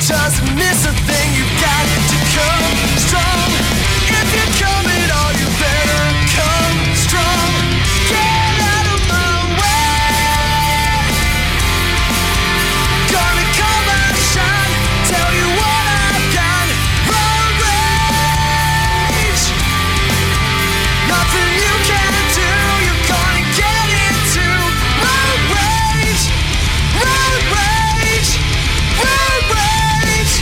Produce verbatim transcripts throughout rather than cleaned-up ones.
doesn't miss a thing. You got to come strong. If you're coming on, you better come strong. Get out of my way. Gonna come and shine. Tell you what I've got. Road rage. Nothing you can do. You're gonna get into road rage. Road rage. Road rage.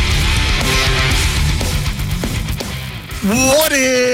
What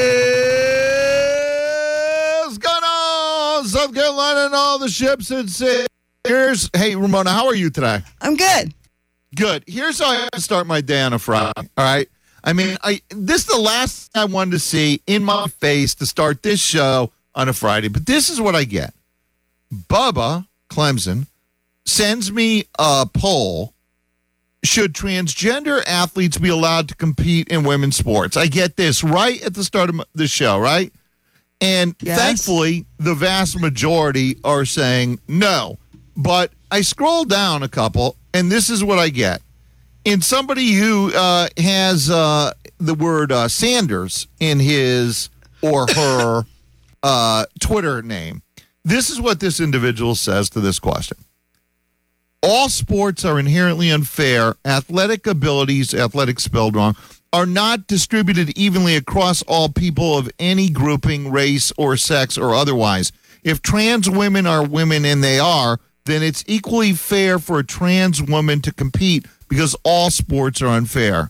is going on? South Carolina and all the ships and sailors. Hey, Ramona, how are you today? I'm good. Good. Here's how I have to start my day on a Friday. All right. I mean, I this is the last thing I wanted to see in my face to start this show on a Friday. But this is what I get. Bubba Clemson sends me a poll. Should transgender athletes be allowed to compete in women's sports? I get this right at the start of the show, right? And Yes. thankfully, the vast majority are saying no. But I scroll down a couple, and this is what I get. And somebody who uh, has uh, the word uh, Sanders in his or her uh, Twitter name, this is what this individual says to this question. All sports are inherently unfair. Athletic abilities, athletic spelled wrong, are not distributed evenly across all people of any grouping, race, or sex, or otherwise. If trans women are women, and they are, then it's equally fair for a trans woman to compete because all sports are unfair.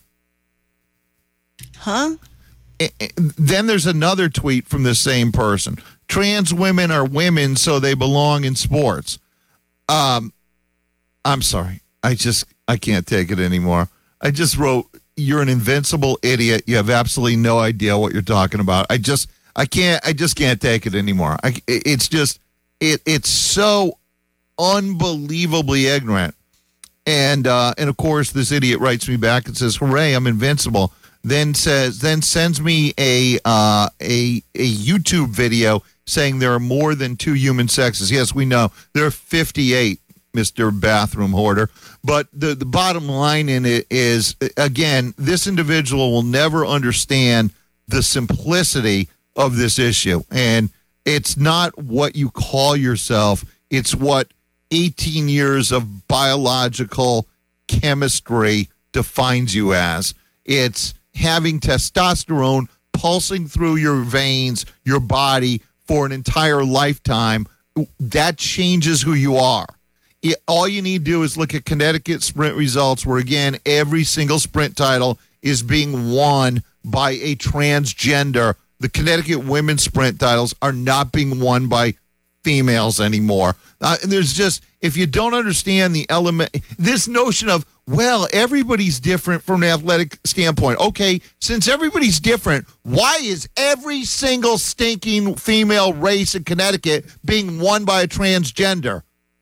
Huh? Eh, eh, Then there's another tweet from the same person. Trans women are women, so they belong in sports. Um, I'm sorry. I just, I can't take it anymore. I just wrote, you're an invincible idiot. You have absolutely no idea what you're talking about. I just, I can't, I just can't take it anymore. I, it's just, it, it's so unbelievably ignorant. And, uh, and of course, this idiot writes me back and says, hooray, I'm invincible. Then says, then sends me a, uh, a, a YouTube video saying there are more than two human sexes. Yes, we know there are fifty-eight. Mister Bathroom Hoarder. But the, the bottom line in it is, again, this individual will never understand the simplicity of this issue. And it's not what you call yourself. It's what eighteen years of biological chemistry defines you as. It's having testosterone pulsing through your veins, your body for an entire lifetime. That changes who you are. It, all you need to do is look at Connecticut sprint results where, again, every single sprint title is being won by a transgender. The Connecticut women's sprint titles are not being won by females anymore. Uh, and there's just, if you don't understand the element, this notion of, well, everybody's different from an athletic standpoint. Okay, since everybody's different, why is every single stinking female race in Connecticut being won by a transgender?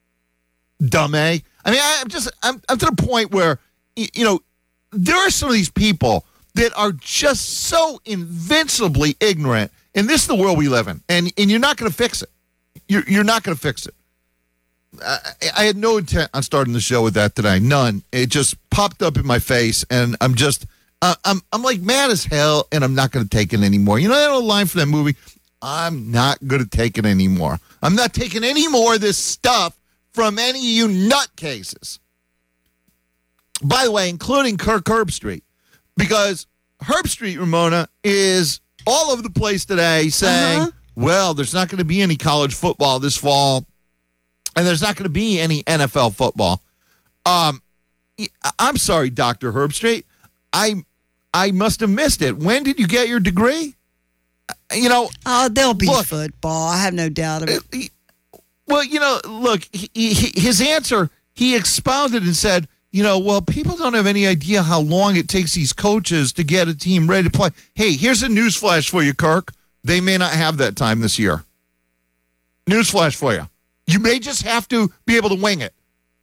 Dumb, eh? I mean, I, I'm just, I'm, I'm to the point where, y- you know, there are some of these people that are just so invincibly ignorant, and this is the world we live in, and, and you're not going to fix it. You're, you're not going to fix it. I, I had no intent on starting the show with that today. None. It just popped up in my face, and I'm just, uh, I'm, I'm like mad as hell, and I'm not going to take it anymore. You know that old line from that movie? I'm not going to take it anymore. I'm not taking any more of this stuff from any of you nutcases. By the way, including Kirk Herbstreit, because Herbstreit, Ramona, is all over the place today saying, Uh-huh. well, there's not going to be any college football this fall, and there's not going to be any N F L football. Um, I'm sorry, Doctor Herbstreit. I I must have missed it. When did you get your degree? You know, Oh, there'll be Look. football. I have no doubt of it. well, you know, look, he, he, his answer, he expounded and said, you know, well, people don't have any idea how long it takes these coaches to get a team ready to play. Hey, here's a newsflash for you, Kirk. They may not have that time this year. Newsflash for you. You may just have to be able to wing it.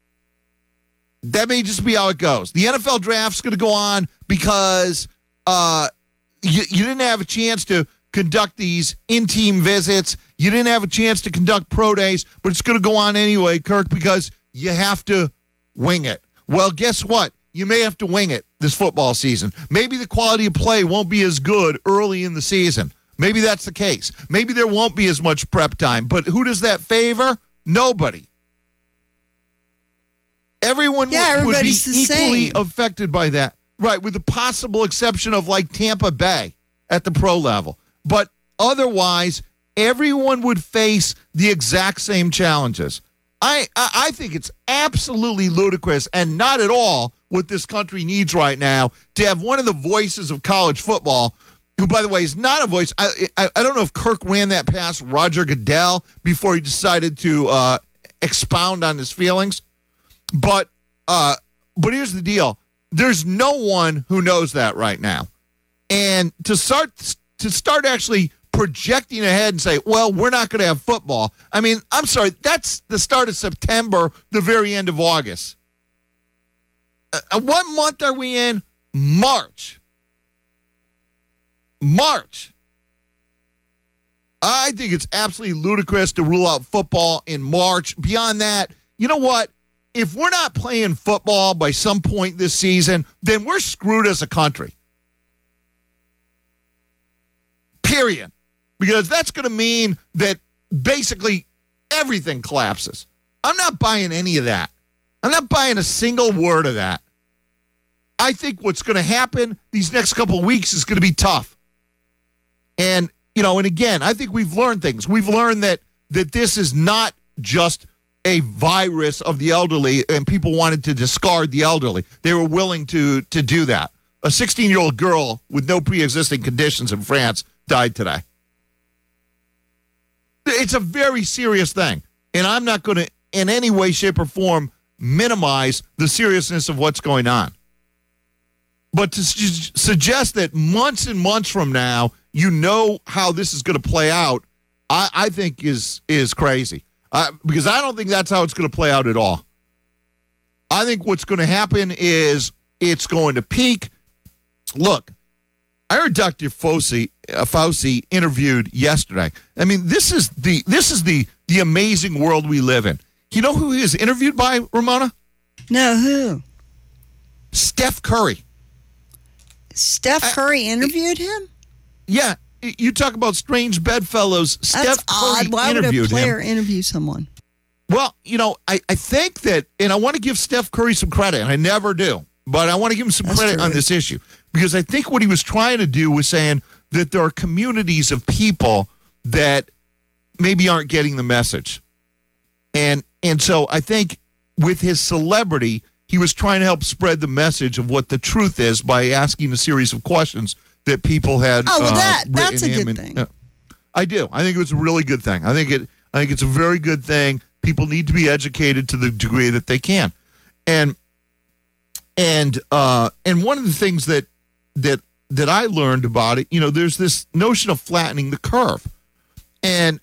That may just be how it goes. The N F L draft's going to go on because uh, you, you didn't have a chance to conduct these in-team visits. You didn't have a chance to conduct pro days, but it's going to go on anyway, Kirk, because you have to wing it. Well, guess what? you may have to wing it this football season. Maybe the quality of play won't be as good early in the season. Maybe that's the case. Maybe there won't be as much prep time. But who does that favor? Nobody. Everyone Yeah, would, would be everybody's the equally same. affected by that. Right, with the possible exception of like Tampa Bay at the pro level. But otherwise, everyone would face the exact same challenges. I, I I think it's absolutely ludicrous and not at all what this country needs right now to have one of the voices of college football, who, by the way, is not a voice. I I, I don't know if Kirk ran that past Roger Goodell before he decided to uh, expound on his feelings. But uh, but here's the deal. There's no one who knows that right now. And to start to start actually projecting ahead and say, well, we're not going to have football. I mean, I'm sorry, that's the start of September, the very end of August. Uh, what month are we in? March. March. I think it's absolutely ludicrous to rule out football in March. Beyond that, you know what? If we're not playing football by some point this season, then we're screwed as a country. Period. Because that's going to mean that basically everything collapses. I'm not buying any of that. I'm not buying a single word of that. I think what's going to happen these next couple of weeks is going to be tough. And, you know, and again, I think we've learned things. We've learned that that this is not just a virus of the elderly and people wanted to discard the elderly. They were willing to to do that. A sixteen-year-old girl with no pre-existing conditions in France died today. It's a very serious thing. And I'm not going to, in any way, shape, or form, minimize the seriousness of what's going on. But to su- suggest that months and months from now, you know how this is going to play out, I, I think is is crazy. Uh, because I don't think that's how it's going to play out at all. I think what's going to happen is it's going to peak. Look, I heard Doctor Fauci, uh, Fauci interviewed yesterday. I mean, this is the this is the the amazing world we live in. You know who he is interviewed by, Ramona? No, who? Steph Curry. Steph Curry interviewed him? Yeah, you talk about strange bedfellows. That's Steph Curry odd. Why would a interviewed player him. interview someone? Well, you know, I, I think that, and I want to give Steph Curry some credit, and I never do, but I want to give him some That's credit true. on this issue, because I think what he was trying to do was saying that there are communities of people that maybe aren't getting the message. And and so I think with his celebrity, he was trying to help spread the message of what the truth is by asking a series of questions that people had. Oh, well, uh, that- that's written a him good and- thing. uh, I do. I think it was a really good thing. I think it. I think it's a very good thing. People need to be educated to the degree that they can, and and uh, and one of the things that that that I learned about it, you know, there's this notion of flattening the curve, and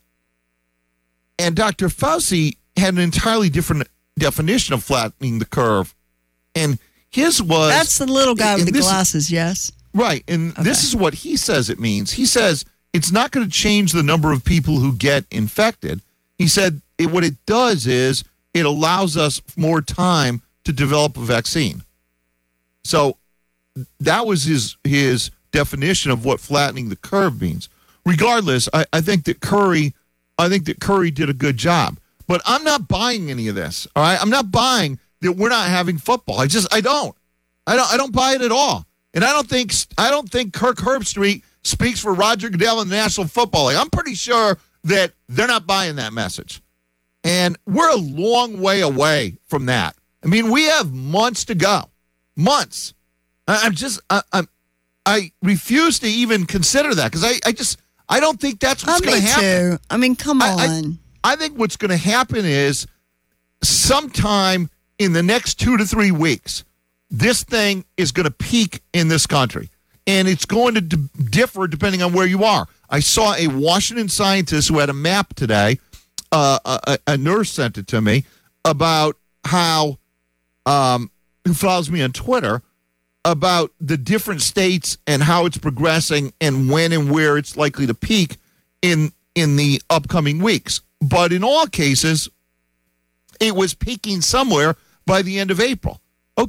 and Doctor Fauci had an entirely different definition of flattening the curve, and his was That's the little guy with and the this- glasses, yes? Right, and this is what he says it means. He says it's not going to change the number of people who get infected. He said it, what it does is it allows us more time to develop a vaccine. So that was his his definition of what flattening the curve means. Regardless, I, I think that Curry, I think that Curry did a good job. But I'm not buying any of this. All right, I'm not buying that we're not having football. I just I don't, I don't I don't buy it at all. And I don't think I don't think Kirk Herbstreit speaks for Roger Goodell and the National Football League. I'm pretty sure that they're not buying that message. And we're a long way away from that. I mean, we have months to go. Months. I, I'm just I, I'm I refuse to even consider that because I, I just I don't think that's what's Oh, going me to happen. too. I mean, come I- I- on. I think what's going to happen is sometime in the next two to three weeks, this thing is going to peak in this country. And it's going to d- differ depending on where you are. I saw a Washington scientist who had a map today, uh, a, a nurse sent it to me, about how, um, who follows me on Twitter, about the different states and how it's progressing and when and where it's likely to peak in in the upcoming weeks. But in all cases, it was peaking somewhere by the end of April. Okay,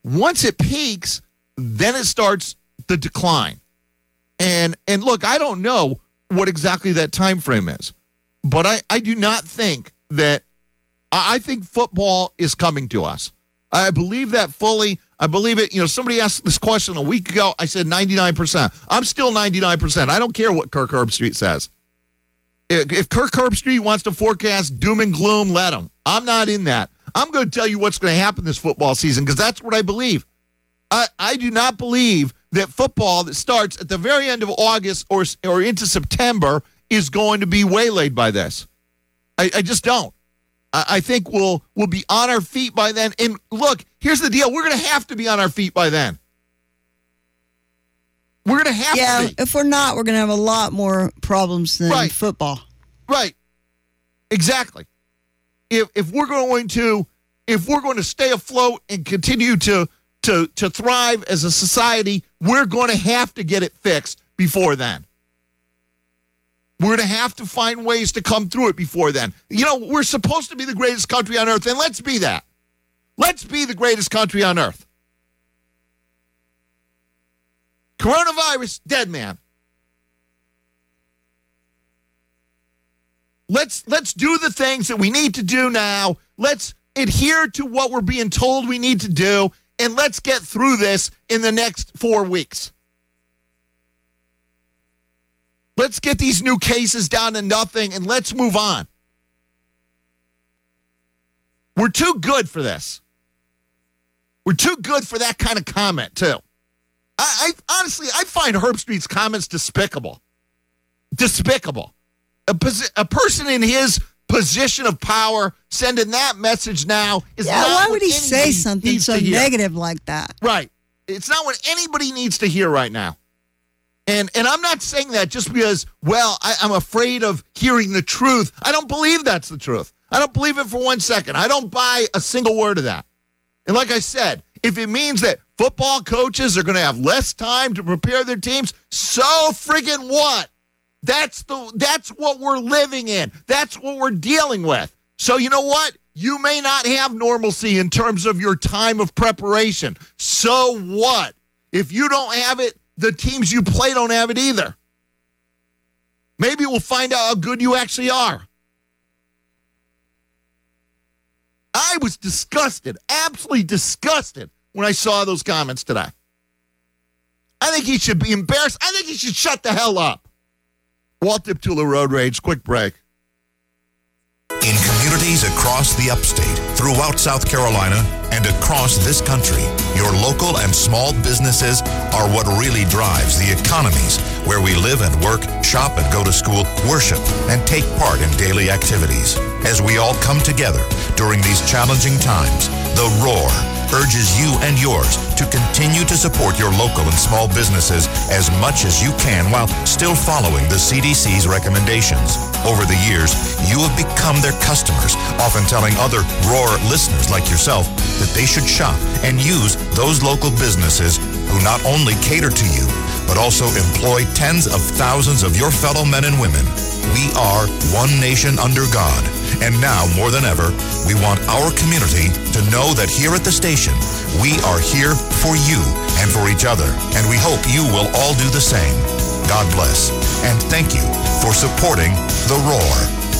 Once it peaks, then it starts the decline. And and look, I don't know what exactly that time frame is, but I, I do not think that I, I think football is coming to us. I believe that fully. I believe it. You know, somebody asked this question a week ago. I said ninety-nine percent. I'm still ninety-nine percent. I don't care what Kirk Herbstreit says. If, if Kirk Herbstreit wants to forecast doom and gloom, let him. I'm not in that. I'm going to tell you what's going to happen this football season because that's what I believe. I, I do not believe that football that starts at the very end of August or or into September is going to be waylaid by this. I, I just don't. I, I think we'll we'll be on our feet by then. And look, here's the deal: we're going to have to be on our feet by then. We're going to have yeah, to be. if we're not, we're going to have a lot more problems than Right. football. Right. Exactly. If if we're going to if we're going to stay afloat and continue to to to thrive as a society, we're going to have to get it fixed before then. We're going to have to find ways to come through it before then. You know, we're supposed to be the greatest country on earth, and let's be that. Let's be the greatest country on earth. Coronavirus, dead man. Let's let's do the things that we need to do now. Let's adhere to what we're being told we need to do, and let's get through this in the next four weeks. Let's get these new cases down to nothing, and let's move on. We're too good for this. We're too good for that kind of comment, too. I, I honestly, I find Herbstreit's comments despicable. Despicable. A, posi- a person in his position of power sending that message now is Yeah, not why what would he say anybody something needs so to hear. negative like that? Right. It's not what anybody needs to hear right now. And and I'm not saying that just because, well, I, I'm afraid of hearing the truth. I don't believe that's the truth. I don't believe it for one second. I don't buy a single word of that. And like I said, if it means that football coaches are going to have less time to prepare their teams, so friggin' what? That's the that's what we're living in. That's what we're dealing with. So you know what? You may not have normalcy in terms of your time of preparation. So what? If you don't have it, the teams you play don't have it either. Maybe we'll find out how good you actually are. I was disgusted, absolutely disgusted when I saw those comments today. I think he should be embarrassed. I think he should shut the hell up. Walt Diptula, Road Rage, quick break. In communities across the upstate, throughout South Carolina, and across this country, your local and small businesses are what really drives the economies where we live and work, shop and go to school, worship, and take part in daily activities. As we all come together during these challenging times, The Roar urges you and yours to continue to support your local and small businesses as much as you can while still following the C D C's recommendations. Over the years, you have become their customers, often telling other Roar listeners like yourself that they should shop and use those local businesses who not only cater to you, but also employ tens of thousands of your fellow men and women. We are one nation under God. And now, more than ever, we want our community to know that here at the station, we are here for you and for each other. And we hope you will all do the same. God bless. And thank you for supporting The Roar.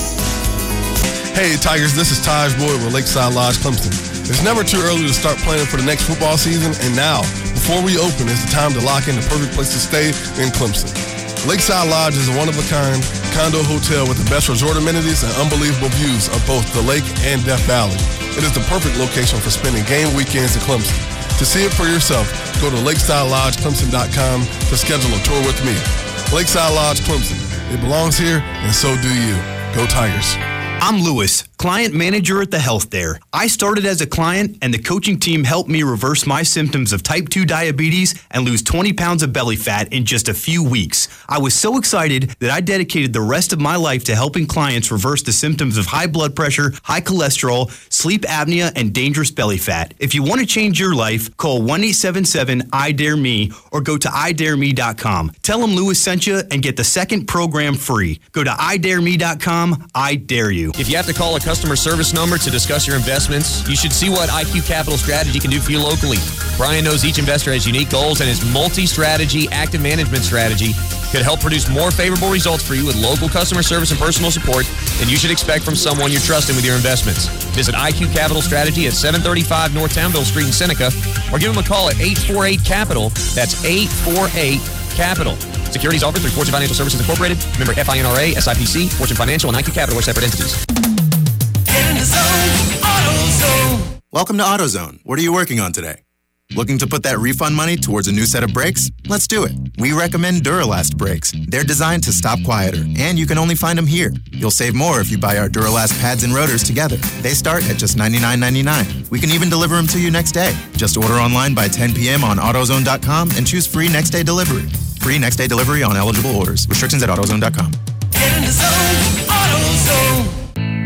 Hey, Tigers, this is Taj Boyd with Lakeside Lodge, Clemson. It's never too early to start planning for the next football season, and now, before we open, is the time to lock in the perfect place to stay in Clemson. Lakeside Lodge is a one-of-a-kind condo hotel with the best resort amenities and unbelievable views of both the lake and Death Valley. It is the perfect location for spending game weekends in Clemson. To see it for yourself, go to lakeside lodge clemson dot com to schedule a tour with me. Lakeside Lodge, Clemson. It belongs here, and so do you. Go Tigers. I'm Lewis, client manager at the Health Dare. I started as a client, and the coaching team helped me reverse my symptoms of type two diabetes and lose twenty pounds of belly fat in just a few weeks. I was so excited that I dedicated the rest of my life to helping clients reverse the symptoms of high blood pressure, high cholesterol, sleep apnea, and dangerous belly fat. If you want to change your life, call one eight seven seven I dare me or go to i dare me dot com. Tell them Lewis sent you and get the second program free. Go to i dare me dot com. I dare you. If you have to call a customer customer service number to discuss your investments, you should see what I Q Capital Strategy can do for you locally. Brian knows each investor has unique goals, and his multi-strategy active management strategy could help produce more favorable results for you with local customer service and personal support than you should expect from someone you're trusting with your investments. Visit I Q Capital Strategy at seven thirty-five North Townville Street in Seneca, or give them a call at eight four eight capital. That's eight four eight capital. Securities offered through Fortune Financial Services Incorporated, member F I N R A, S I P C, Fortune Financial, and I Q Capital are separate entities. Get in the zone, AutoZone. Welcome to AutoZone. What are you working on today? Looking to put that refund money towards a new set of brakes? Let's do it. We recommend Duralast brakes. They're designed to stop quieter, and you can only find them here. You'll save more if you buy our Duralast pads and rotors together. They start at just ninety-nine ninety-nine. We can even deliver them to you next day. Just order online by ten p.m. on AutoZone dot com and choose free next day delivery. Free next day delivery on eligible orders. Restrictions at AutoZone dot com. Get in the zone, AutoZone.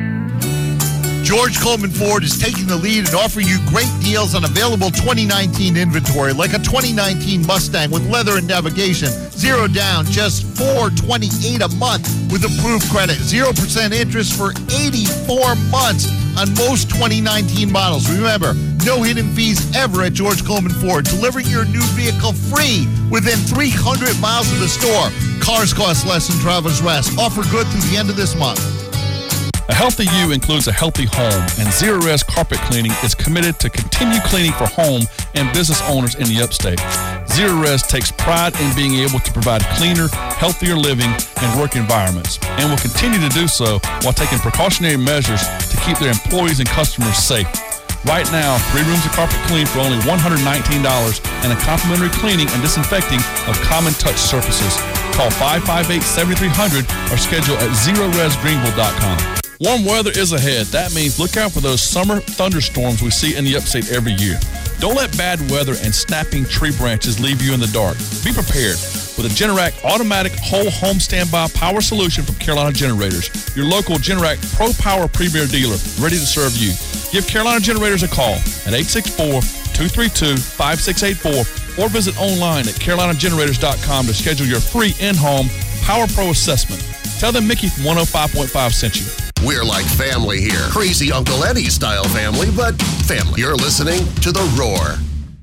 George Coleman Ford is taking the lead and offering you great deals on available twenty nineteen inventory, like a twenty nineteen Mustang with leather and navigation. Zero down, just four hundred twenty-eight dollars a month with approved credit. Zero percent interest for eighty-four months on most twenty nineteen models. Remember, no hidden fees ever at George Coleman Ford. Delivering your new vehicle free within three hundred miles of the store. Cars cost less than Travelers Rest. Offer good through the end of this month. A healthy you includes a healthy home, and Zero Res Carpet Cleaning is committed to continue cleaning for home and business owners in the upstate. Zero Res takes pride in being able to provide cleaner, healthier living and work environments, and will continue to do so while taking precautionary measures to keep their employees and customers safe. Right now, three rooms of carpet clean for only one hundred nineteen dollars and a complimentary cleaning and disinfecting of common touch surfaces. Call five five eight, seven three zero zero or schedule at zero res greenville dot com. Warm weather is ahead. That means look out for those summer thunderstorms we see in the upstate every year. Don't let bad weather and snapping tree branches leave you in the dark. Be prepared with a Generac automatic whole home standby power solution from Carolina Generators, your local Generac Pro Power Premier dealer, ready to serve you. Give Carolina Generators a call at eight six four, two three two, five six eight four or visit online at carolina generators dot com to schedule your free in-home Power Pro assessment. Tell them Mickey from one oh five point five sent you. We're like family here. Crazy Uncle Eddie style family, but family. You're listening to The Roar.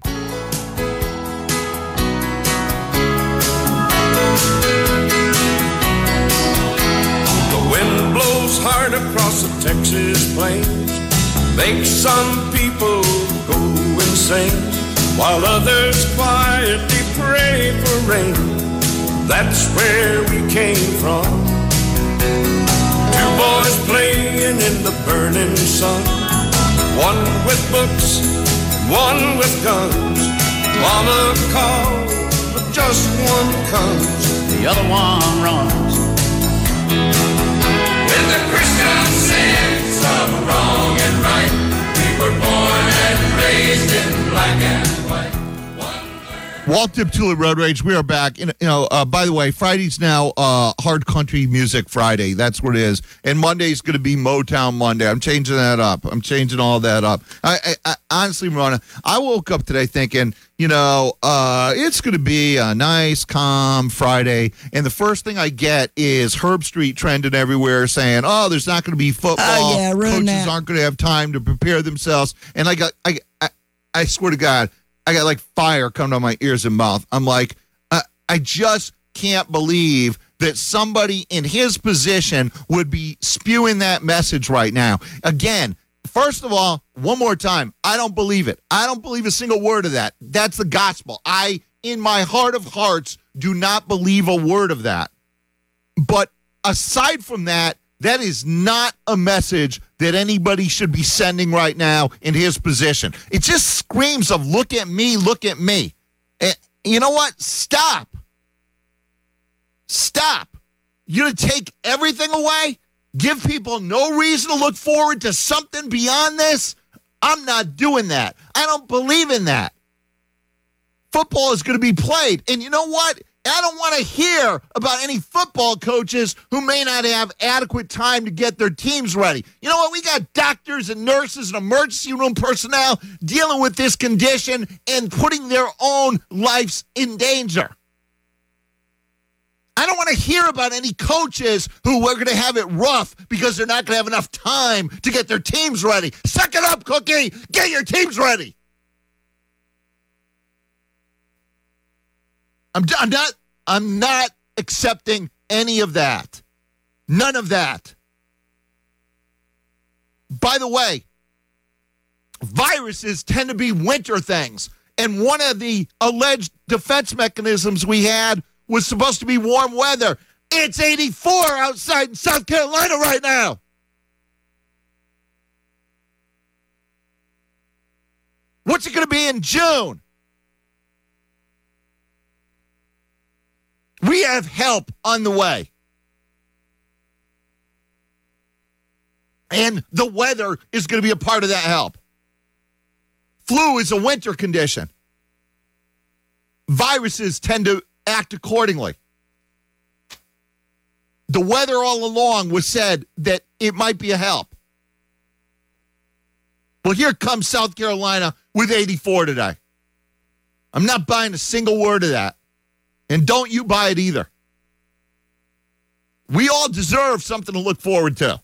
The wind blows hard across the Texas plains, makes some people go insane, while others quietly pray for rain. That's where we came from. Two boys playing in the burning sun, one with books, one with guns. Mama calls, but just one comes, the other one runs. With the Christian sense of wrong and right, we were born and raised in black and white. Walt Diptula Road Rage, we are back. You know, uh, by the way, Friday's now uh, Hard Country Music Friday. That's what it is. And Monday's going to be Motown Monday. I'm changing that up. I'm changing all that up. I, I, I honestly, Marona, I woke up today thinking, you know, uh, it's going to be a nice, calm Friday. And the first thing I get is Herb Street trending everywhere saying, oh, there's not going to be football. Oh, yeah, ruin Coaches that. aren't going to have time to prepare themselves. And I got, I, I, I swear to God, I got like fire coming to my ears and mouth. I'm like, uh, I just can't believe that somebody in his position would be spewing that message right now. Again, first of all, one more time, I don't believe it. I don't believe a single word of that. That's the gospel. I, in my heart of hearts, do not believe a word of that. But aside from that, that is not a message that anybody should be sending right now in his position. It just screams of look at me, look at me. And you know what? Stop. Stop. You're going to take everything away? Give people no reason to look forward to something beyond this? I'm not doing that. I don't believe in that. Football is going to be played. And you know what? I don't want to hear about any football coaches who may not have adequate time to get their teams ready. You know what? We got doctors and nurses and emergency room personnel dealing with this condition and putting their own lives in danger. I don't want to hear about any coaches who are going to have it rough because they're not going to have enough time to get their teams ready. Suck it up, Cookie. Get your teams ready. I'm, I'm not. I'm not accepting any of that. None of that. By the way, viruses tend to be winter things. And one of the alleged defense mechanisms we had was supposed to be warm weather. It's eighty-four outside in South Carolina right now. What's it going to be in June? We have help on the way. And the weather is going to be a part of that help. Flu is a winter condition. Viruses tend to act accordingly. The weather all along was said that it might be a help. Well, here comes South Carolina with eighty-four today. I'm not buying a single word of that. And don't you buy it either. We all deserve something to look forward to.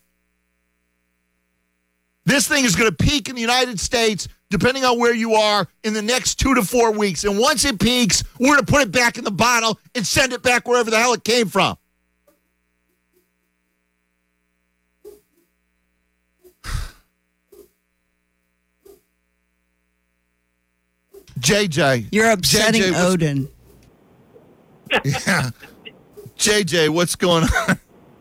This thing is going to peak in the United States, depending on where you are, in the next two to four weeks. And once it peaks, we're going to put it back in the bottle and send it back wherever the hell it came from. J J. You're upsetting J J, what's- Odin. Yeah. J J, what's going on?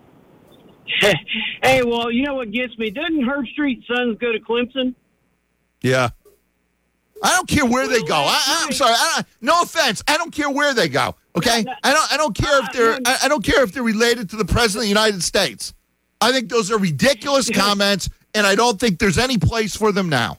Hey, well, you know what gets me? Doesn't Herb Street Sons go to Clemson? Yeah. I don't care where they go. I, I'm sorry. I, no offense. I don't care where they go. Okay. I don't. I don't care if they're. I, I don't care if they're related to the president of the United States. I think those are ridiculous comments, and I don't think there's any place for them now.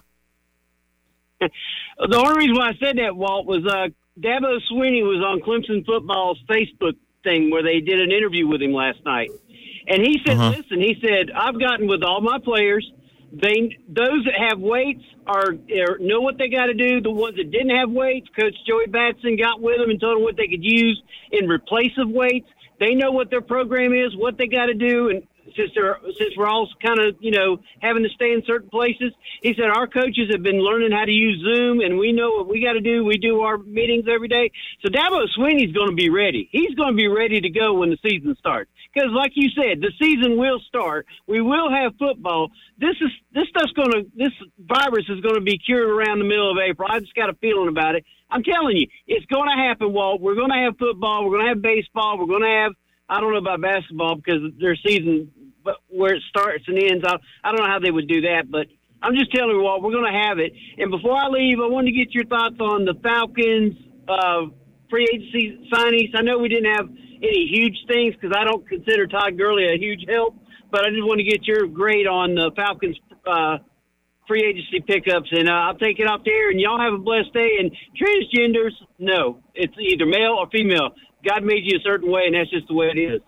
The only reason why I said that, Walt, was uh, Dabo Swinney was on Clemson football's Facebook thing where they did an interview with him last night. And he said, Uh-huh. listen, he said, I've gotten with all my players. They Those that have weights are, are know what they got to do. The ones that didn't have weights, Coach Joey Batson got with them and told them what they could use in replace of weights. They know what their program is, what they got to do, and since they're since we're all kind of, you know, having to stay in certain places, he said our coaches have been learning how to use Zoom, and we know what we got to do. We do our meetings every day. So Dabo Swinney's going to be ready. He's going to be ready to go when the season starts. Because, like you said, the season will start. We will have football. This is this stuff's going to this virus is going to be cured around the middle of April. I just got a feeling about it. I'm telling you, it's going to happen, Walt. We're going to have football. We're going to have baseball. We're going to have. I don't know about basketball because their season, but where it starts and ends, I, I don't know how they would do that. But I'm just telling you, Walt, we're going to have it. And before I leave, I wanted to get your thoughts on the Falcons uh, free agency signings. I know we didn't have any huge things because I don't consider Todd Gurley a huge help, but I just want to get your grade on the Falcons uh, free agency pickups, and uh, I'll take it off there, and y'all have a blessed day. And transgenders, no, it's either male or female. God made you a certain way, and that's just the way it is.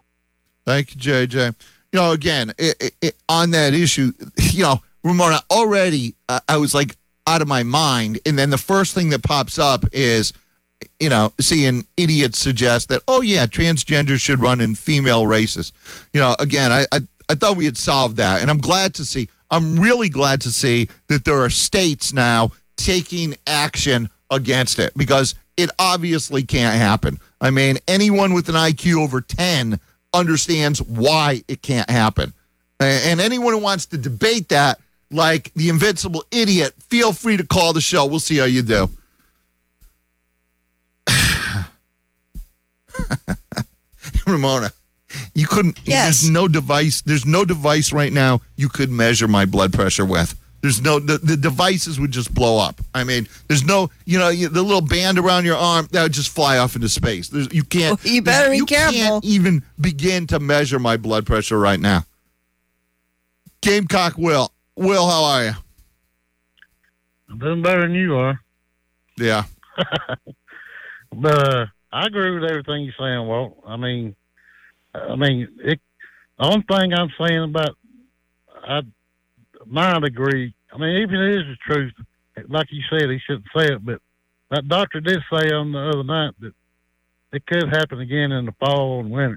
Thank you, J J. You know, again, it, it, it, on that issue, you know, Ramona, already uh, I was like out of my mind, and then the first thing that pops up is, you know, seeing idiots suggest that, oh, yeah, transgender should run in female races. You know, again, I, I, I thought we had solved that, and I'm glad to see, I'm really glad to see that there are states now taking action against it, because it obviously can't happen. I mean, anyone with an I Q over ten understands why it can't happen. And anyone who wants to debate that, like the invincible idiot, feel free to call the show. We'll see how you do. Ramona, you couldn't. Yes. There's no device. There's no device right now you could measure my blood pressure with. There's no. The, the devices would just blow up. I mean, there's no. You know, you, the little band around your arm that would just fly off into space. There's, you can't. Well, you better be you careful. Can't even begin to measure my blood pressure right now. Gamecock Will. Will, how are you? I'm doing better than you are. Yeah. But uh, I agree with everything you're saying, Walt. I mean, I mean, it, the only thing I'm saying about, I might agree. I mean, even if it is the truth, like you said, he shouldn't say it, but that doctor did say on the other night that it could happen again in the fall and winter.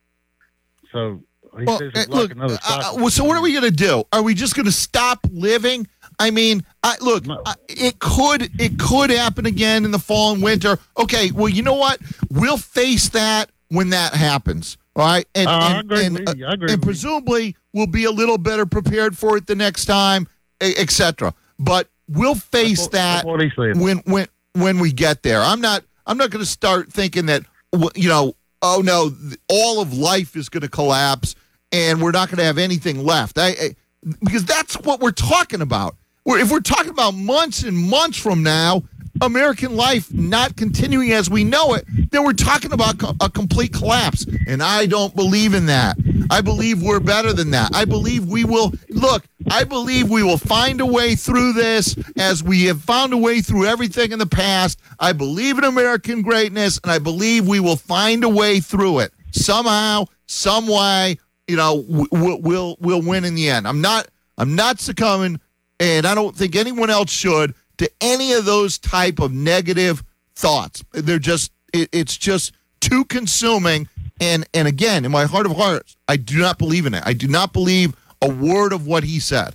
So he Well, says eh, it's like look, another uh, uh, cycle. well, so what are we going to do? Are we just going to stop living? I mean, I, look, I, it could it could happen again in the fall and winter. Okay, well, you know what? We'll face that when that happens. All right, and Uh, I and, agree and, with you. I agree and with you. presumably we'll be a little better prepared for it the next time, et cetera. But we'll face That's what- that that's what he said. when when when we get there. I'm not I'm not going to start thinking that w- you know, oh no, th- all of life is going to collapse and we're not going to have anything left. I, I because that's what we're talking about. We're, if we're talking about months and months from now, American life not continuing as we know it, then we're talking about co- a complete collapse. And I don't believe in that. I believe we're better than that. I believe we will, look, I believe we will find a way through this as we have found a way through everything in the past. I believe in American greatness, and I believe we will find a way through it. Somehow, some way, you know, we'll, we'll, we'll win in the end. I'm not, I'm not succumbing, and I don't think anyone else should, to any of those type of negative thoughts. They're just, it, it's just too consuming. And and again, in my heart of hearts, I do not believe in it. I do not believe a word of what he said.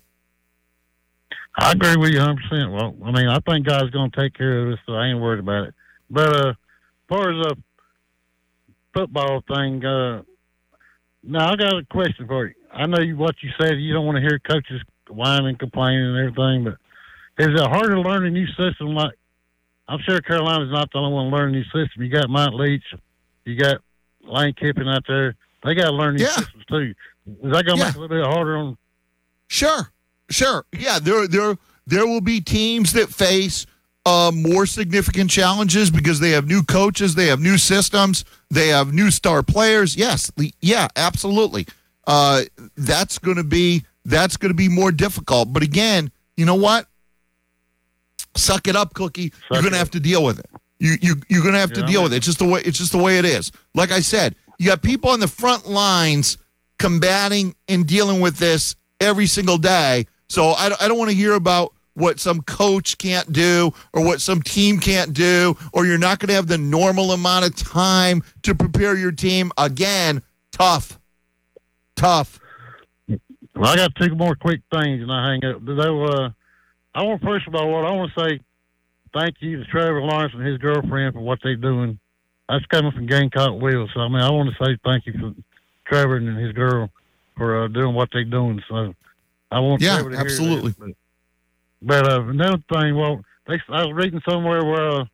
I agree with you one hundred percent. Well, I mean, I think God's going to take care of this, so I ain't worried about it. But uh, as far as the football thing, uh, now I got a question for you. I know you, what you said, you don't want to hear coaches whining and complaining and everything, but is it harder to learn a new system? Like, I'm sure Carolina's not the only one learning a new system. You got Mike Leach, you got Lane Kiffin out there. They got to learn new Yeah. systems too. Is that going to Yeah. make it a little bit harder on? Sure, sure. Yeah, there there there will be teams that face uh, more significant challenges because they have new coaches, they have new systems, they have new star players. Yes, the- yeah, absolutely. Uh, that's going to be that's going to be more difficult. But again, you know what? Suck it up, Cookie. Suck You're going to it have to deal with it. You you you're going to have to Yeah, deal I'm with it. It's just the way it's just the way it is. Like I said, you got people on the front lines combating and dealing with this every single day. So I, I don't want to hear about what some coach can't do or what some team can't do, or you're not going to have the normal amount of time to prepare your team. Again, tough. Tough. Well, I got two more quick things, and I hang up. They, uh, I want first of all, what I want to say, thank you to Trevor Lawrence and his girlfriend for what they're doing. That's coming from Gamecock Wheels. So I mean, I want to say thank you to Trevor and his girl for uh, doing what they're doing. So I want Yeah, Trevor to hear absolutely. that. But, but uh, another thing, well, they, I was reading somewhere where uh,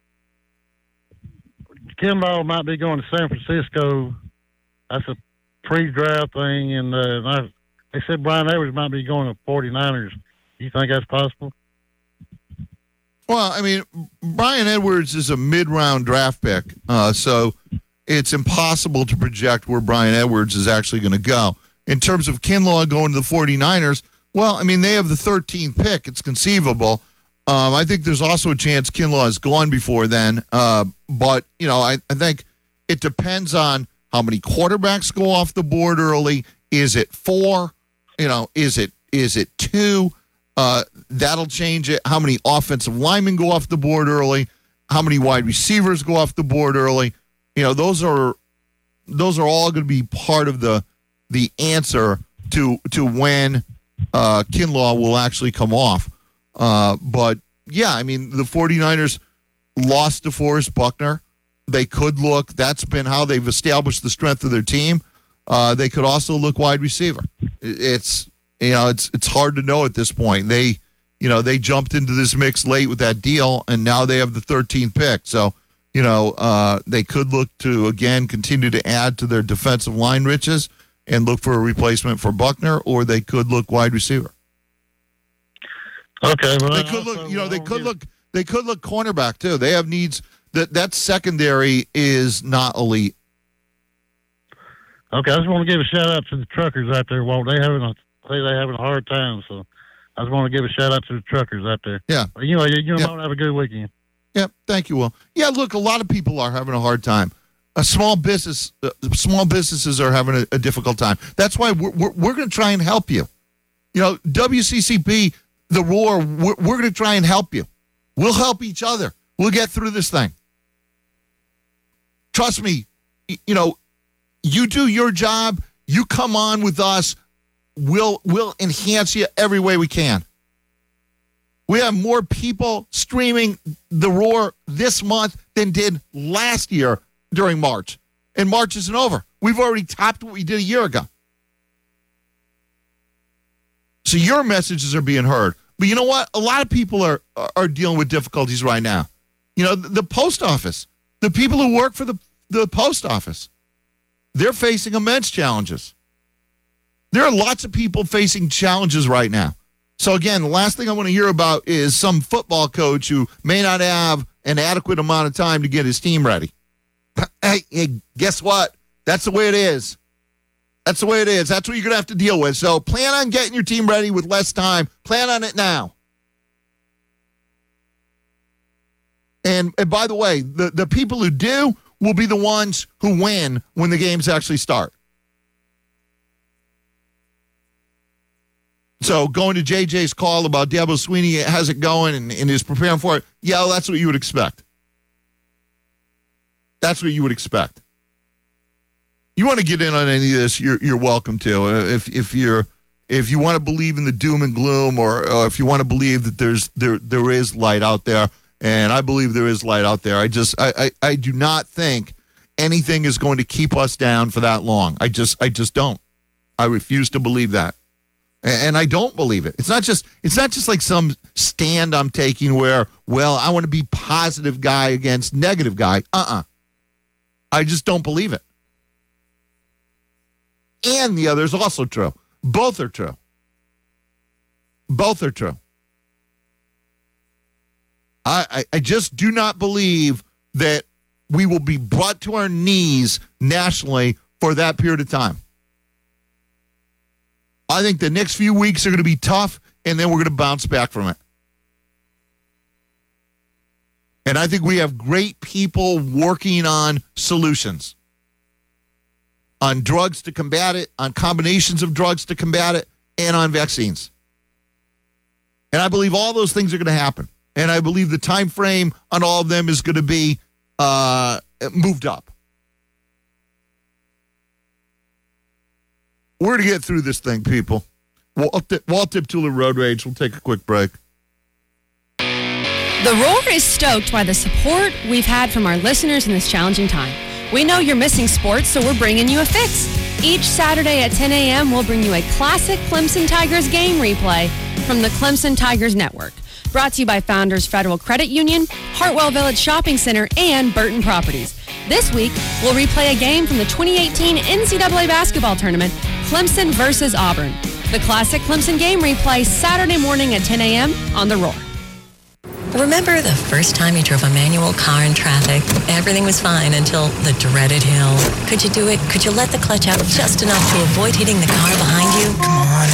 Kinlaw might be going to San Francisco. That's a pre-draft thing, and uh, I, they said Brian Edwards might be going to forty-niners. You think that's possible? Well, I mean, Brian Edwards is a mid-round draft pick, uh, so it's impossible to project where Brian Edwards is actually going to go. In terms of Kinlaw going to the forty-niners, well, I mean, they have the thirteenth pick. It's conceivable. Um, I think there's also a chance Kinlaw is gone before then. Uh, but, you know, I, I think it depends on how many quarterbacks go off the board early. Is it four? You know, is it is it two? Uh, that'll change it. How many offensive linemen go off the board early? How many wide receivers go off the board early? You know, those are those are all going to be part of the the answer to to when uh, Kinlaw will actually come off. Uh, but yeah, I mean, the forty-niners lost to Forrest Buckner. They could look. That's been how they've established the strength of their team. Uh, they could also look wide receiver. It's you know, it's it's hard to know at this point. They, you know, they jumped into this mix late with that deal, and now they have the thirteenth pick. So, you know, uh, they could look to, again, continue to add to their defensive line riches and look for a replacement for Buckner, or they could look wide receiver. Okay, well, They could look, you know, they could look, they could look cornerback too. They have needs. That that secondary is not elite. Okay, I just want to give a shout out to the truckers out there, Walt. They having a say they having a hard time, so I just want to give a shout out to the truckers out there. Yeah. You know, you, you Yeah. know, have a good weekend. Yeah, thank you, Will. Yeah, look, a lot of people are having a hard time. A small business, uh, small businesses are having a, a difficult time. That's why we're we're, we're going to try and help you. You know, W C C P, the Roar, we're, we're going to try and help you. We'll help each other. We'll get through this thing. Trust me, y- you know, you do your job, you come on with us, we'll, we'll enhance you every way we can. We have more people streaming The Roar this month than did last year during March. And March isn't over. We've already topped what we did a year ago. So your messages are being heard. But you know what? A lot of people are are dealing with difficulties right now. You know, the, the post office, the people who work for the, the post office, they're facing immense challenges. There are lots of people facing challenges right now. So again, the last thing I want to hear about is some football coach who may not have an adequate amount of time to get his team ready. Hey, hey, guess what? That's the way it is. That's the way it is. That's what you're going to have to deal with. So plan on getting your team ready with less time. Plan on it now. And, and by the way, the, the people who do will be the ones who win when the games actually start. So going to J J's call about Dabo Sweeney has it going and, and is preparing for it, yeah, well, that's what you would expect. That's what you would expect. You want to get in on any of this, you're you're welcome to. Uh, if if you're if you want to believe in the doom and gloom, or, or if you want to believe that there's there there is light out there, and I believe there is light out there. I just I, I, I do not think anything is going to keep us down for that long. I just I just don't. I refuse to believe that. And I don't believe it. It's not just it's not just like some stand I'm taking where, well, I want to be positive guy against negative guy. Uh-uh. I just don't believe it. And the other is also true. Both are true. Both are true. I, I, I just do not believe that we will be brought to our knees nationally for that period of time. I think the next few weeks are going to be tough, and then we're going to bounce back from it. And I think we have great people working on solutions, on drugs to combat it, on combinations of drugs to combat it, and on vaccines. And I believe all those things are going to happen. And I believe the time frame on all of them is going to be uh, moved up. We're going to get through this thing, people. Walt Dip-Tula Road Rage. We'll take a quick break. The Roar is stoked by the support we've had from our listeners in this challenging time. We know you're missing sports, so we're bringing you a fix. Each Saturday at ten a.m., we'll bring you a classic Clemson Tigers game replay from the Clemson Tigers Network. Brought to you by Founders Federal Credit Union, Hartwell Village Shopping Center, and Burton Properties. This week, we'll replay a game from the twenty eighteen N C double A basketball tournament, Clemson versus Auburn. The classic Clemson game replay Saturday morning at ten a.m. on The Roar. Remember the first time you drove a manual car in traffic? Everything was fine until the dreaded hill. Could you do it? Could you let the clutch out just enough to avoid hitting the car behind you? Come on.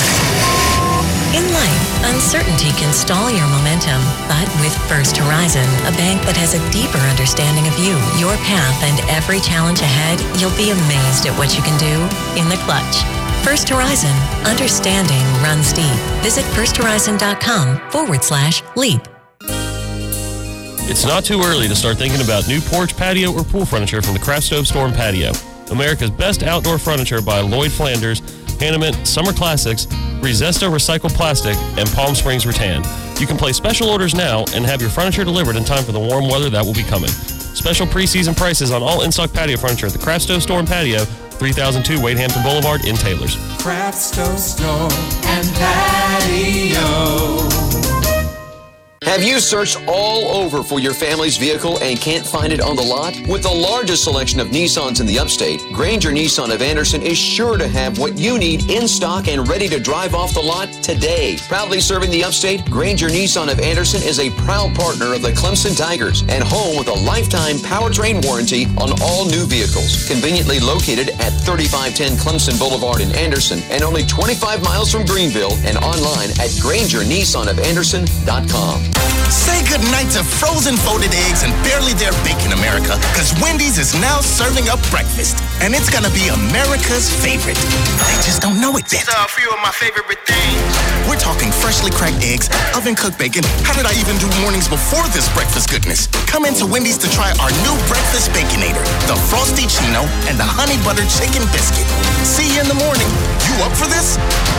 In life, uncertainty can stall your momentum. But with First Horizon, a bank that has a deeper understanding of you, your path, and every challenge ahead, you'll be amazed at what you can do in the clutch. First Horizon. Understanding runs deep. Visit firsthorizon.com forward slash leap. It's not too early to start thinking about new porch, patio, or pool furniture from the Craft Stove Store and Patio. America's best outdoor furniture by Lloyd Flanders, Hanneman, Summer Classics, Rezesto Recycled Plastic, and Palm Springs Rattan. You can place special orders now and have your furniture delivered in time for the warm weather that will be coming. Special preseason prices on all in-stock patio furniture at the Craft Stove Store and Patio, three thousand two Wade Hampton Boulevard in Taylors. Craft Stove Store and Patio. Have you searched all over for your family's vehicle and can't find it on the lot? With the largest selection of Nissans in the upstate, Granger Nissan of Anderson is sure to have what you need in stock and ready to drive off the lot today. Proudly serving the upstate, Granger Nissan of Anderson is a proud partner of the Clemson Tigers and home with a lifetime powertrain warranty on all new vehicles. Conveniently located at thirty-five ten Clemson Boulevard in Anderson and only twenty-five miles from Greenville and online at granger nissan of anderson dot com. Say goodnight to frozen folded eggs and barely there bacon, America, because Wendy's is now serving up breakfast, and it's going to be America's favorite. They just don't know know it yet. These are a few of my favorite things. We're talking freshly cracked eggs, oven-cooked bacon. How did I even do mornings before this breakfast goodness? Come into Wendy's to try our new breakfast Baconator, the Frosty Chino, and the Honey Butter Chicken Biscuit. See you in the morning. You up for this?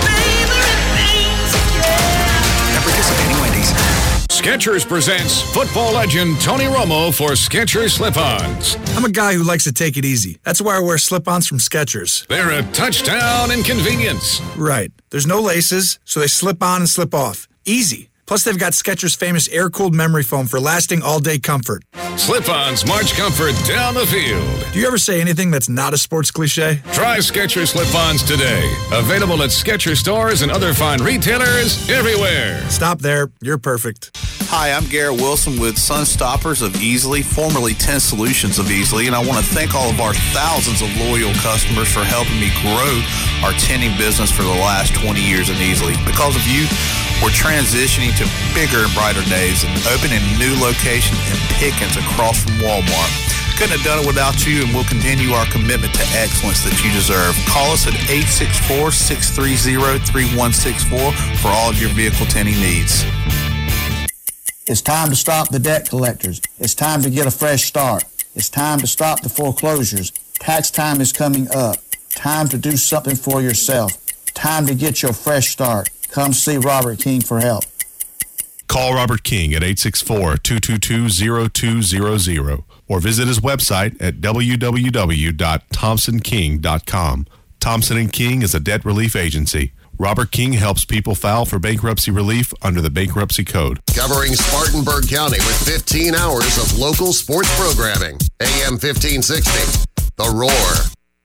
At participating Wendy's. Skechers presents football legend Tony Romo for Skechers Slip-Ons. I'm a guy who likes to take it easy. That's why I wear slip-ons from Skechers. They're a touchdown in convenience. Right. There's no laces, so they slip on and slip off. Easy. Plus, they've got Skechers' famous air-cooled memory foam for lasting all-day comfort. Slip-ons march comfort down the field. Do you ever say anything that's not a sports cliche? Try Skechers Slip-ons today. Available at Skechers stores and other fine retailers everywhere. Stop there. You're perfect. Hi, I'm Garrett Wilson with Sunstoppers of Easley, formerly ten Solutions of Easley, and I want to thank all of our thousands of loyal customers for helping me grow our tinting business for the last twenty years in Easley. Because of you, we're transitioning to bigger and brighter days and opening a new location in Pickens across from Walmart. Couldn't have done it without you, and we'll continue our commitment to excellence that you deserve. Call us at eight six four, six three zero, three one six four for all of your vehicle tinting needs. It's time to stop the debt collectors. It's time to get a fresh start. It's time to stop the foreclosures. Tax time is coming up. Time to do something for yourself. Time to get your fresh start. Come see Robert King for help. Call Robert King at eight six four, two two two, zero two zero zero or visit his website at w w w dot thompson king dot com. Thompson and King is a debt relief agency. Robert King helps people file for bankruptcy relief under the Bankruptcy Code. Covering Spartanburg County with fifteen hours of local sports programming. A M fifteen sixty, The Roar.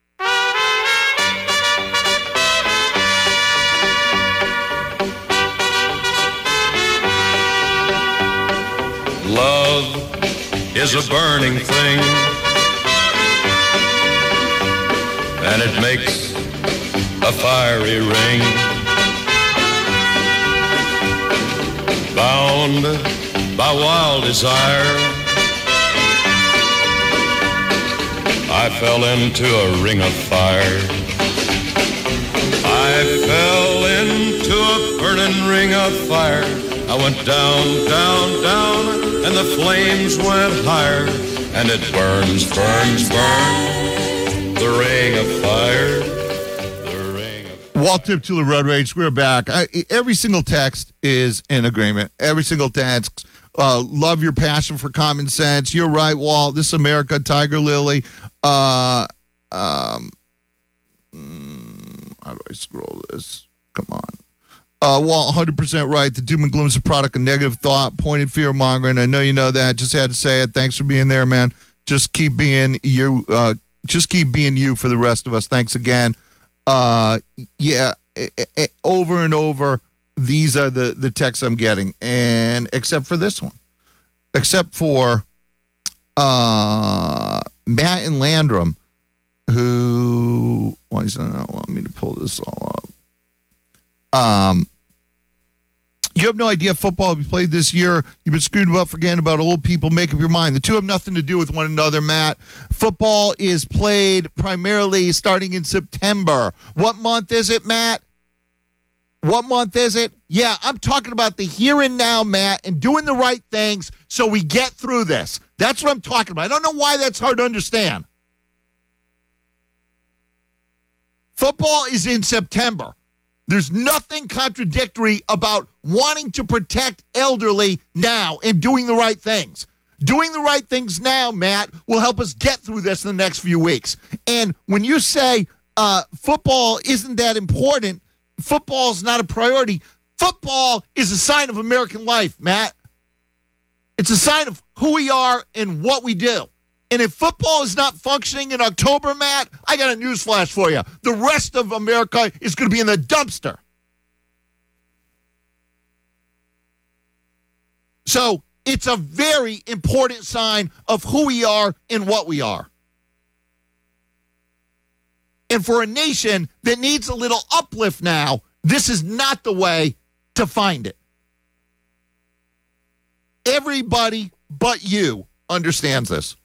Love is a burning thing, and it makes a fiery ring. Bound by wild desire, I fell into a ring of fire. I fell into a burning ring of fire. I went down, down, down, and the flames went higher. And it burns, burns, burns, the ring of fire. Walt Tiptula Road Rage, we're back. I, every single text is in agreement. Every single text. Uh, love your passion for common sense. You're right, Walt. This is America, Tiger Lily. Uh, um, mm, how do I scroll this? Come on. Uh, Walt, one hundred percent right. The doom and gloom is a product of negative thought, pointed fear mongering. I know you know that. Just had to say it. Thanks for being there, man. Just keep being you. Uh, just keep being you for the rest of us. Thanks again. Uh, yeah, it, it, over and over, these are the, the texts I'm getting, and except for this one, except for uh, Matt and Landrum, who, why is that not allowing me to pull this all up? Um, you have no idea football will be played this year. You've been screwed about forgetting about old people. Make up your mind. The two have nothing to do with one another, Matt. Football is played primarily starting in September. What month is it, Matt? What month is it? Yeah, I'm talking about the here and now, Matt, and doing the right things so we get through this. That's what I'm talking about. I don't know why that's hard to understand. Football is in September. There's nothing contradictory about wanting to protect elderly now and doing the right things. Doing the right things now, Matt, will help us get through this in the next few weeks. And when you say uh, football isn't that important, football is not a priority, football is a sign of American life, Matt. It's a sign of who we are and what we do. And if football is not functioning in October, Matt, I got a news flash for you. The rest of America is going to be in the dumpster. So it's a very important sign of who we are and what we are. And for a nation that needs a little uplift now, this is not the way to find it. Everybody but you understands this.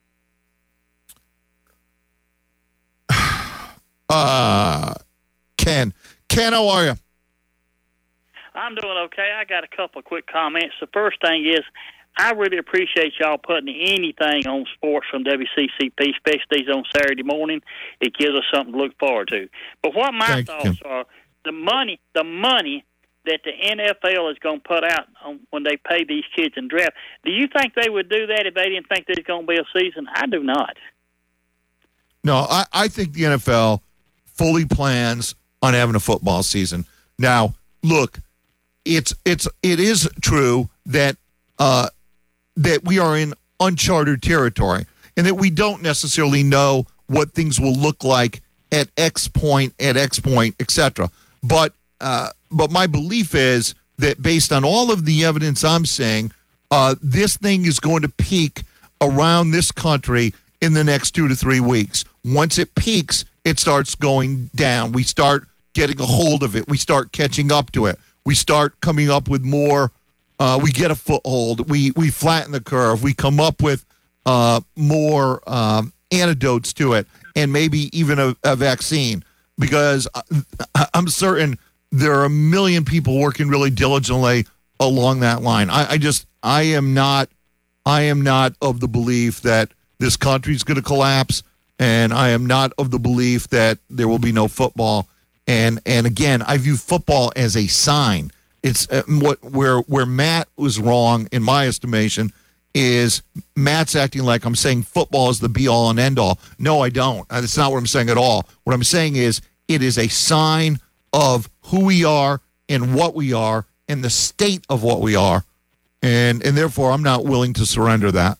Uh, Ken. Ken. Ken, how are you? I'm doing okay. I got a couple of quick comments. The first thing is, I really appreciate y'all putting anything on sports from W C C P, especially on Saturday morning. It gives us something to look forward to. But what my Thank thoughts you. are, the money, the money that the N F L is going to put out on, when they pay these kids in draft, do you think they would do that if they didn't think there's going to be a season? I do not. No, I, I think the N F L fully plans on having a football season. Now, look, it's it's it is true that uh, that we are in uncharted territory and that we don't necessarily know what things will look like at X point, at X point, et cetera. But uh, but my belief is that based on all of the evidence I'm seeing, uh, this thing is going to peak around this country in the next two to three weeks. Once it peaks, it starts going down. We start getting a hold of it. We start catching up to it. We start coming up with more. Uh, we get a foothold. We we flatten the curve. We come up with uh, more um, antidotes to it, and maybe even a, a vaccine. Because I, I'm certain there are a million people working really diligently along that line. I, I just I am not I am not of the belief that this country is going to collapse, and I am not of the belief that there will be no football. And and again, I view football as a sign. It's uh, what where where Matt was wrong in my estimation is Matt's acting like I'm saying football is the be all and end all. No, I don't. That's not what I'm saying at all. What I'm saying is it is a sign of who we are and what we are and the state of what we are, and and therefore I'm not willing to surrender that.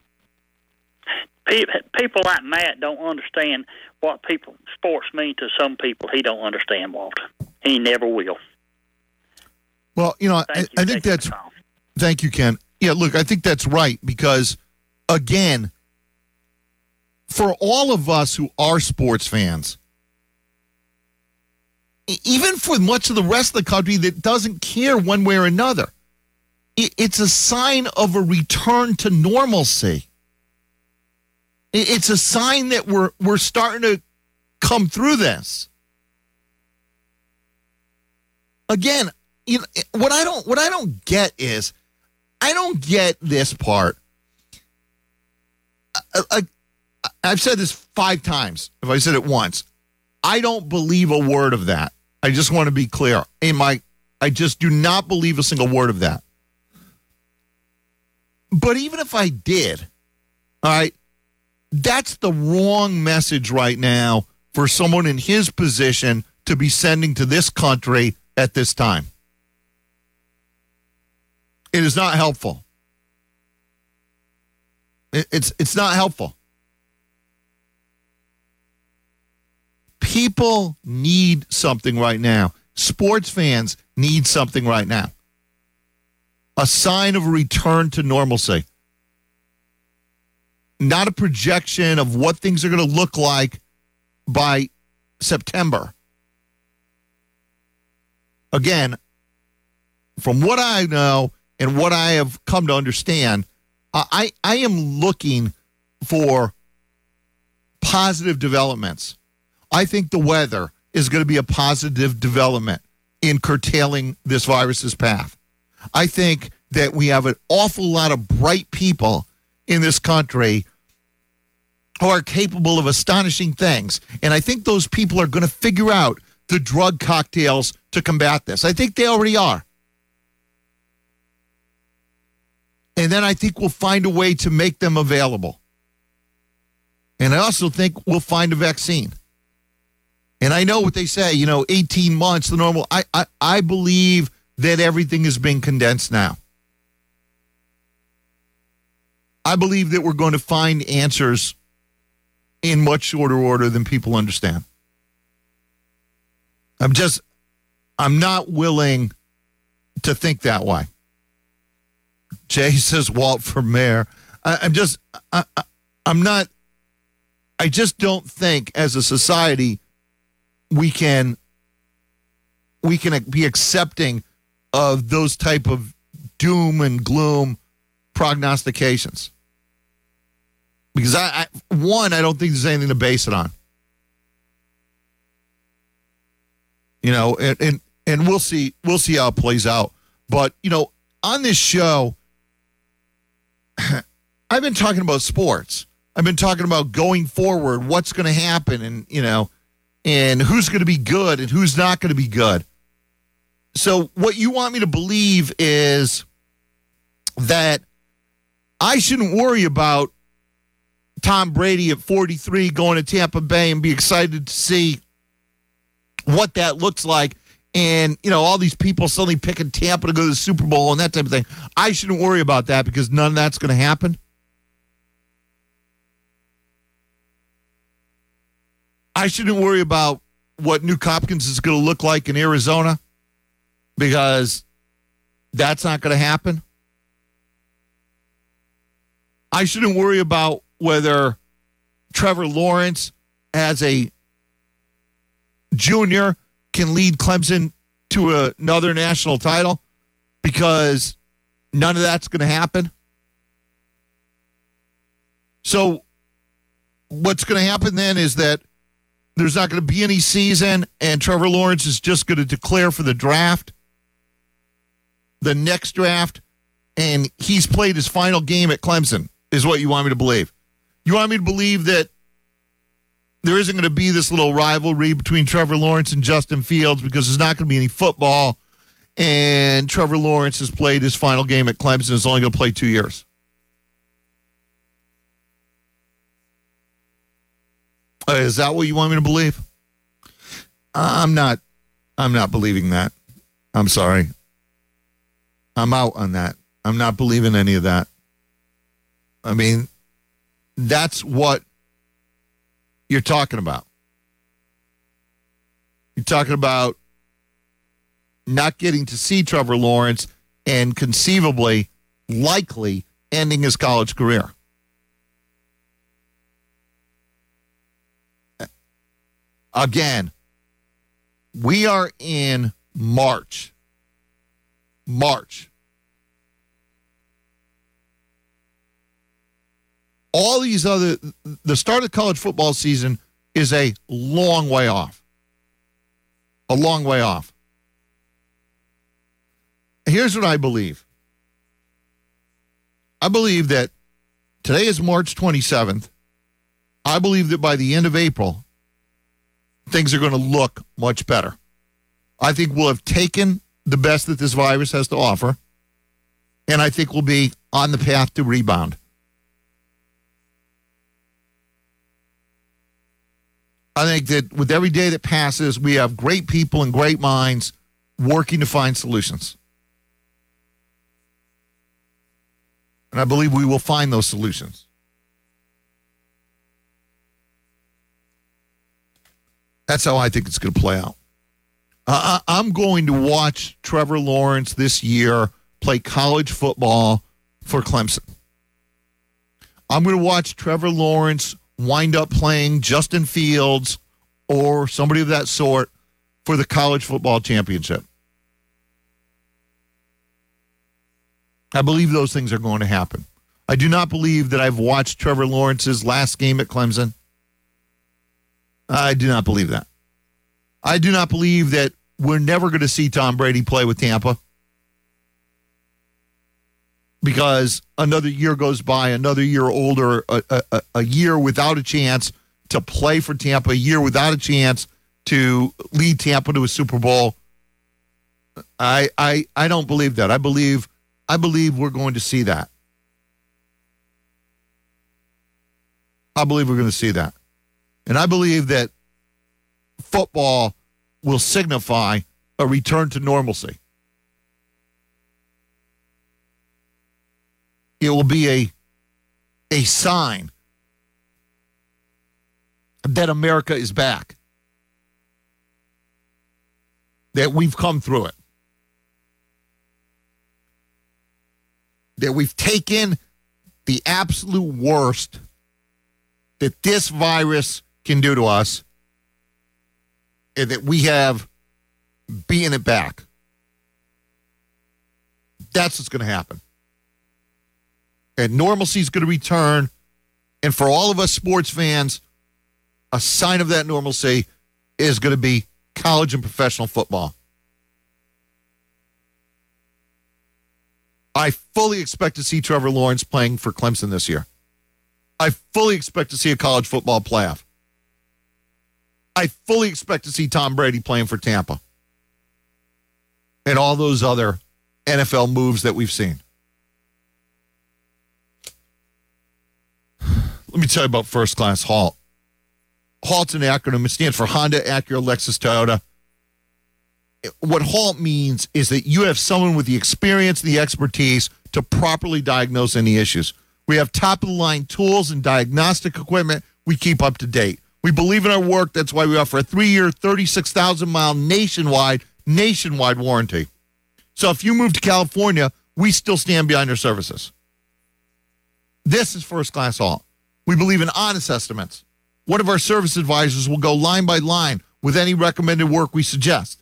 People like Matt don't understand what people sports mean to some people. He don't understand, Walt. He never will. Well, you know, I, I think that's. Thank you, Ken. Yeah, look, I think that's right because, again, for all of us who are sports fans, e- even for much of the rest of the country that doesn't care one way or another, it, it's a sign of a return to normalcy. It, it's a sign that we're we're starting to come through this. Again, you know, what I don't what I don't get is I don't get this part. I, I, I've said this five times. If I said it once, I don't believe a word of that. I just want to be clear. In my, I just do not believe a single word of that. But even if I did, all right, that's the wrong message right now for someone in his position to be sending to this country at this time. It is not helpful. It, it's it's not helpful. People need something right now. Sports fans need something right now. A sign of a return to normalcy. Not a projection of what things are going to look like by September. Again, from what I know and what I have come to understand, I, I am looking for positive developments. I think the weather is going to be a positive development in curtailing this virus's path. I think that we have an awful lot of bright people in this country who are capable of astonishing things. And I think those people are going to figure out the drug cocktails to combat this. I think they already are. And then I think we'll find a way to make them available. And I also think we'll find a vaccine. And I know what they say, you know, eighteen months, the normal. I, I, I believe that everything is being condensed now. I believe that we're going to find answers in much shorter order than people understand. I'm just, I'm not willing to think that way. Jay says Walt for mayor. I, I'm just, I, I, I'm not, I just don't think as a society we can, we can be accepting of those type of doom and gloom prognostications. Because I, I one, I don't think there's anything to base it on. You know, and, and and we'll see we'll see how it plays out. But, you know, on this show, I've been talking about sports. I've been talking about going forward, what's going to happen, and, you know, and who's going to be good and who's not going to be good. So what you want me to believe is that I shouldn't worry about Tom Brady at forty-three going to Tampa Bay and be excited to see what that looks like. And, you know, all these people suddenly picking Tampa to go to the Super Bowl and that type of thing. I shouldn't worry about that because none of that's going to happen. I shouldn't worry about what Nuke Hopkins is going to look like in Arizona because that's not going to happen. I shouldn't worry about whether Trevor Lawrence as a junior can lead Clemson to a, another national title because none of that's going to happen. So what's going to happen then is that there's not going to be any season, and Trevor Lawrence is just going to declare for the draft, the next draft, and he's played his final game at Clemson, is what you want me to believe. You want me to believe that there isn't going to be this little rivalry between Trevor Lawrence and Justin Fields because there's not going to be any football, and Trevor Lawrence has played his final game at Clemson and is only going to play two years. Uh, is that what you want me to believe? I'm not. I'm not believing that. I'm sorry. I'm out on that. I'm not believing any of that. I mean, that's what you're talking about. You're talking about not getting to see Trevor Lawrence and conceivably, likely, ending his college career. Again, we are in March. March. All these other, the start of college football season is a long way off. A long way off. Here's what I believe. I believe that today is March twenty-seventh. I believe that by the end of April, things are going to look much better. I think we'll have taken the best that this virus has to offer, and I think we'll be on the path to rebound. I think that with every day that passes, we have great people and great minds working to find solutions. And I believe we will find those solutions. That's how I think it's going to play out. Uh, I'm going to watch Trevor Lawrence this year play college football for Clemson. I'm going to watch Trevor Lawrence wind up playing Justin Fields or somebody of that sort for the college football championship. I believe those things are going to happen. I do not believe that I've watched Trevor Lawrence's last game at Clemson. I do not believe that. I do not believe that we're never going to see Tom Brady play with Tampa because another year goes by, another year older, a, a, a year without a chance to play for Tampa, a year without a chance to lead Tampa to a Super Bowl. I I I don't believe that. I believe I believe we're going to see that. I believe we're going to see that. And I believe that football will signify a return to normalcy. It will be a, a sign that America is back, that we've come through it, that we've taken the absolute worst that this virus can do to us, and that we have beaten it back. That's what's going to happen. And normalcy is going to return. And for all of us sports fans, a sign of that normalcy is going to be college and professional football. I fully expect to see Trevor Lawrence playing for Clemson this year. I fully expect to see a college football playoff. I fully expect to see Tom Brady playing for Tampa. And all those other N F L moves that we've seen. Let me tell you about First Class HALT. HALT's an acronym. It stands for Honda, Acura, Lexus, Toyota. What HALT means is that you have someone with the experience, the expertise to properly diagnose any issues. We have top-of-the-line tools and diagnostic equipment we keep up to date. We believe in our work. That's why we offer a three-year, thirty-six thousand mile nationwide, nationwide warranty. So if you move to California, we still stand behind your services. This is First Class HALT. We believe in honest estimates. One of our service advisors will go line by line with any recommended work we suggest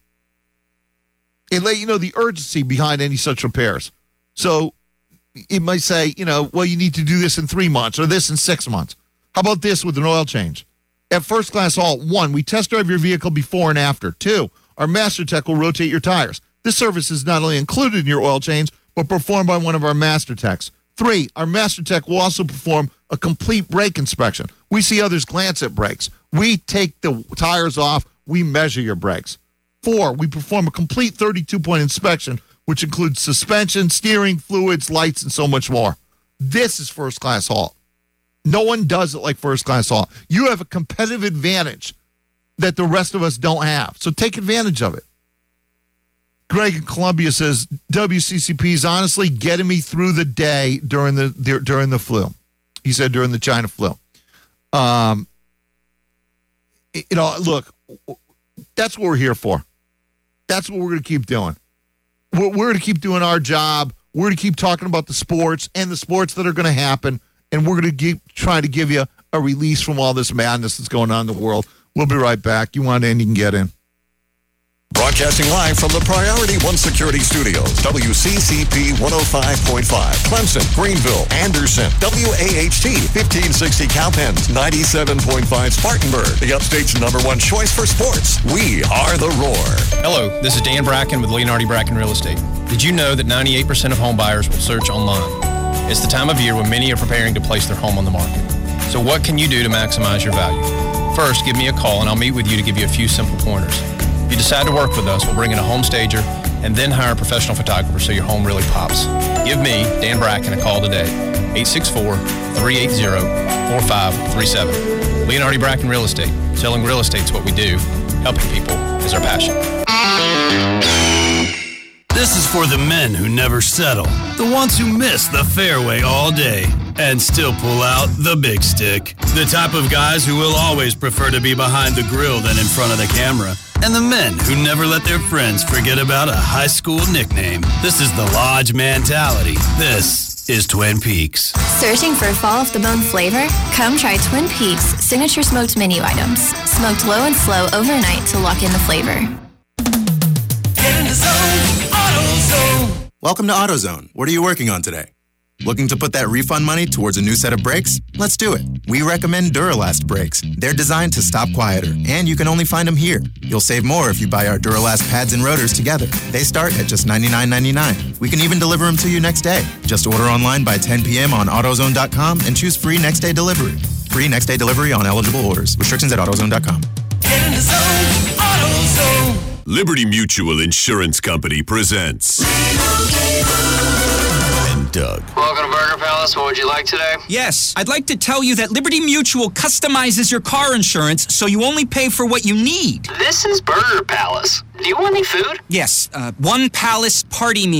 and let you know the urgency behind any such repairs. So it might say, you know, well, you need to do this in three months or this in six months. How about this with an oil change? At First Class HALT, one, we test drive your vehicle before and after. Two, our Master Tech will rotate your tires. This service is not only included in your oil change, but performed by one of our Master Techs. Three, our Master Tech will also perform a complete brake inspection. We see others glance at brakes. We take the tires off. We measure your brakes. Four, we perform a complete thirty-two point inspection, which includes suspension, steering, fluids, lights, and so much more. This is First Class HALT. No one does it like First Class HALT. You have a competitive advantage that the rest of us don't have. So take advantage of it. Greg in Columbia says, W C C P is honestly getting me through the day during the during the flu. He said during the China flu. Um, you know, look, that's what we're here for. That's what we're going to keep doing. We're, we're going to keep doing our job. We're going to keep talking about the sports and the sports that are going to happen. And we're going to keep trying to give you a release from all this madness that's going on in the world. We'll be right back. You want in, you can get in. Broadcasting live from the Priority One Security Studios, W C C P one oh five point five, Clemson, Greenville, Anderson, W A H T, fifteen sixty Cowpens, ninety-seven point five Spartanburg, the Upstate's number one choice for sports. We are the Roar. Hello, this is Dan Bracken with Leonardi Bracken Real Estate. Did you know that ninety-eight percent of home buyers will search online? It's the time of year when many are preparing to place their home on the market. So what can you do to maximize your value? First, give me a call and I'll meet with you to give you a few simple pointers. If you decide to work with us, we'll bring in a home stager and then hire a professional photographer so your home really pops. Give me, Dan Bracken, a call today, eight six four, three eight zero, four five three seven. Leonardi Bracken Real Estate. Selling real estate's what we do. Helping people is our passion. This is for the men who never settle, the ones who miss the fairway all day and still pull out the big stick, the type of guys who will always prefer to be behind the grill than in front of the camera, and the men who never let their friends forget about a high school nickname. This is the Lodge mentality. This is Twin Peaks. Searching for fall-off-the-bone flavor? Come try Twin Peaks signature smoked menu items. Smoked low and slow overnight to lock in the flavor. Get in the zone, AutoZone. Welcome to AutoZone. What are you working on today? Looking to put that refund money towards a new set of brakes? Let's do it. We recommend Duralast brakes. They're designed to stop quieter, and you can only find them here. You'll save more if you buy our Duralast pads and rotors together. They start at just ninety-nine ninety-nine. We can even deliver them to you next day. Just order online by ten p.m. on AutoZone dot com and choose free next day delivery. Free next day delivery on eligible orders. Restrictions at AutoZone dot com. Get in the zone, AutoZone. Liberty Mutual Insurance Company presents and Doug. Welcome to Burger Palace. What would you like today? Yes, I'd like to tell you that Liberty Mutual customizes your car insurance so you only pay for what you need. This is Burger Palace. Do you want any food? Yes, uh, one Palace party meal.